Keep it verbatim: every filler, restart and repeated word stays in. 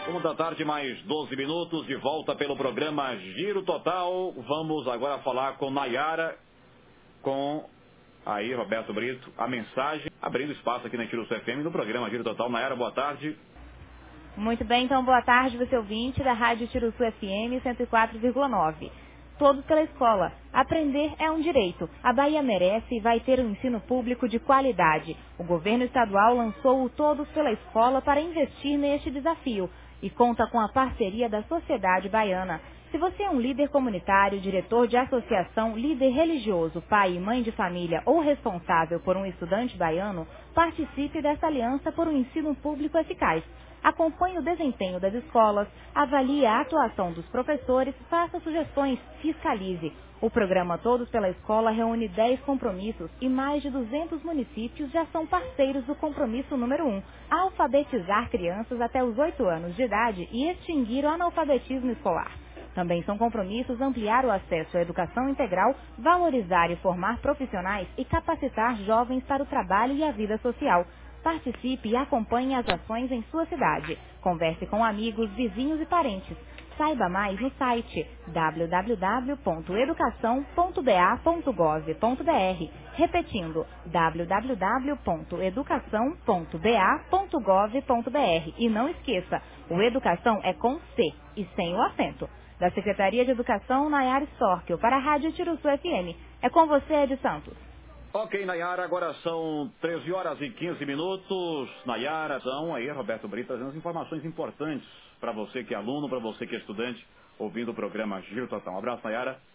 Uma da tarde, mais doze minutos, de volta pelo programa Giro Total. Vamos agora falar com Nayara, com aí Roberto Brito, a mensagem, abrindo espaço aqui na Tiruçu F M no programa Giro Total. Nayara, boa tarde. Muito bem, então boa tarde, você ouvinte da Rádio Tiruçu F M cento e quatro vírgula nove. Todos pela escola. Aprender é um direito. A Bahia merece e vai ter um ensino público de qualidade. O governo estadual lançou o Todos pela Escola para investir neste desafio e conta com a parceria da sociedade baiana. Se você é um líder comunitário, diretor de associação, líder religioso, pai e mãe de família ou responsável por um estudante baiano, participe dessa aliança por um ensino público eficaz. Acompanhe o desempenho das escolas, avalie a atuação dos professores, faça sugestões, fiscalize. O programa Todos pela Escola reúne dez compromissos e mais de duzentos municípios já são parceiros do compromisso número um, alfabetizar crianças até os oito anos de idade e extinguir o analfabetismo escolar. Também são compromissos ampliar o acesso à educação integral, valorizar e formar profissionais e capacitar jovens para o trabalho e a vida social. Participe e acompanhe as ações em sua cidade. Converse com amigos, vizinhos e parentes. Saiba mais no site w w w ponto educação ponto b a ponto gov ponto b r. Repetindo, w w w ponto educação ponto b a ponto gov ponto b r. E não esqueça, o Educação é com C e sem o acento. Da Secretaria de Educação, Nayara Storkel, para a Rádio Tiruçu F M. É com você, Ed Santos. Ok, Nayara, agora são treze horas e quinze minutos. Nayara, então, aí, Roberto Brito, trazendo as informações importantes para você que é aluno, para você que é estudante, ouvindo o programa Giro Total. Um abraço, Nayara.